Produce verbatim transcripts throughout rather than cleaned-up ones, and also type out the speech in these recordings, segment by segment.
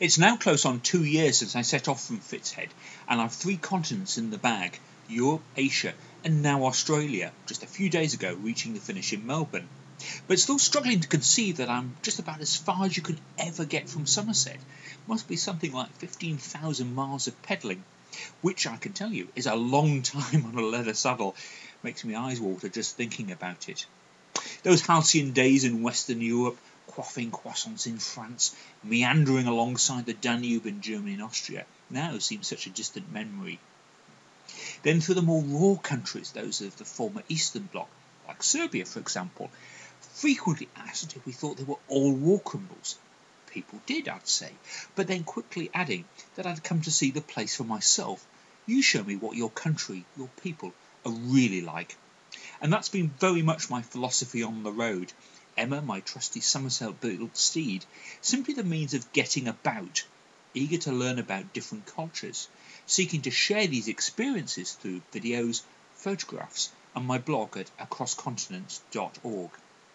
It's now close on two years since I set off from Fitzhead, and I've three continents in the bag: Europe, Asia, and now Australia, just a few days ago reaching the finish in Melbourne. But still struggling to conceive that I'm just about as far as you could ever get from Somerset. Must be something like fifteen thousand miles of pedalling, which I can tell you is a long time on a leather saddle. Makes my eyes water just thinking about it. Those halcyon days in Western Europe, quaffing croissants in France, meandering alongside the Danube in Germany and Austria, now seem such a distant memory. Then through the more raw countries, those of the former Eastern Bloc, like Serbia for example, frequently asked if we thought they were all war criminals. People did, I'd say, but then quickly adding that I'd come to see the place for myself. You show me what your country, your people, are really like. And that's been very much my philosophy on the road. Emma, my trusty Somerset-built steed, simply the means of getting about, eager to learn about different cultures, seeking to share these experiences through videos, photographs, and my blog at across continents dot org.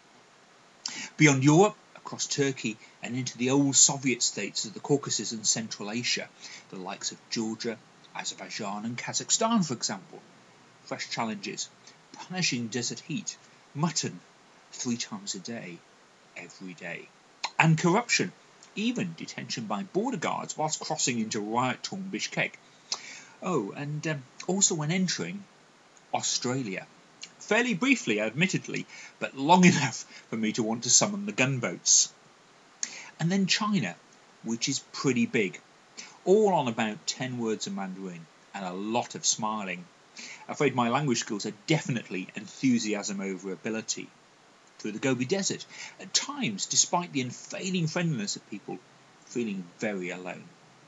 Beyond Europe, across Turkey, and into the old Soviet states of the Caucasus and Central Asia, the likes of Georgia, Azerbaijan, and Kazakhstan, for example. Fresh challenges, punishing desert heat, mutton, three times a day, every day, and corruption, even detention by border guards whilst crossing into riot-torn Bishkek. Oh, and um, also when entering Australia. Fairly briefly, admittedly, but long enough for me to want to summon the gunboats. And then China, which is pretty big, all on about ten words of Mandarin and a lot of smiling. Afraid my language skills are definitely enthusiasm over ability. Through the Gobi Desert, at times, despite the unfailing friendliness of people, feeling very alone.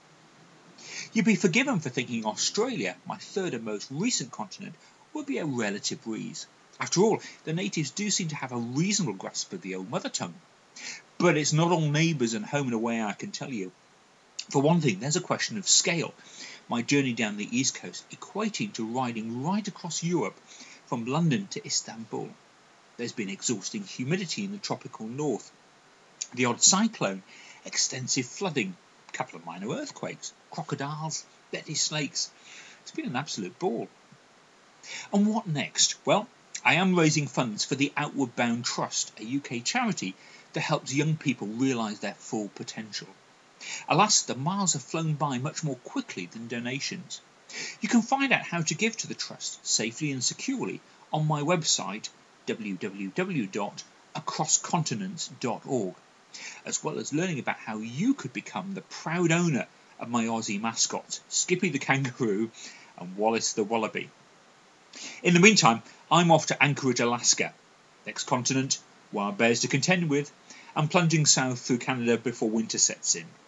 You'd be forgiven for thinking Australia, my third and most recent continent, would be a relative breeze. After all, the natives do seem to have a reasonable grasp of the old mother tongue. But it's not all neighbours and home and away, I can tell you. For one thing, there's a question of scale. My journey down the east coast equating to riding right across Europe from London to Istanbul. There's been exhausting humidity in the tropical north, the odd cyclone, extensive flooding, a couple of minor earthquakes, crocodiles, deadly snakes. It's been an absolute ball. And what next? Well, I am raising funds for the Outward Bound Trust, a U K charity that helps young people realise their full potential. Alas, the miles have flown by much more quickly than donations. You can find out how to give to the Trust safely and securely on my website w w w dot across continents dot org, as well as learning about how you could become the proud owner of my Aussie mascots, Skippy the kangaroo and Wallace the wallaby. In the meantime, I'm off to Anchorage, Alaska, next continent, wild bears to contend with, and plunging south through Canada before winter sets in.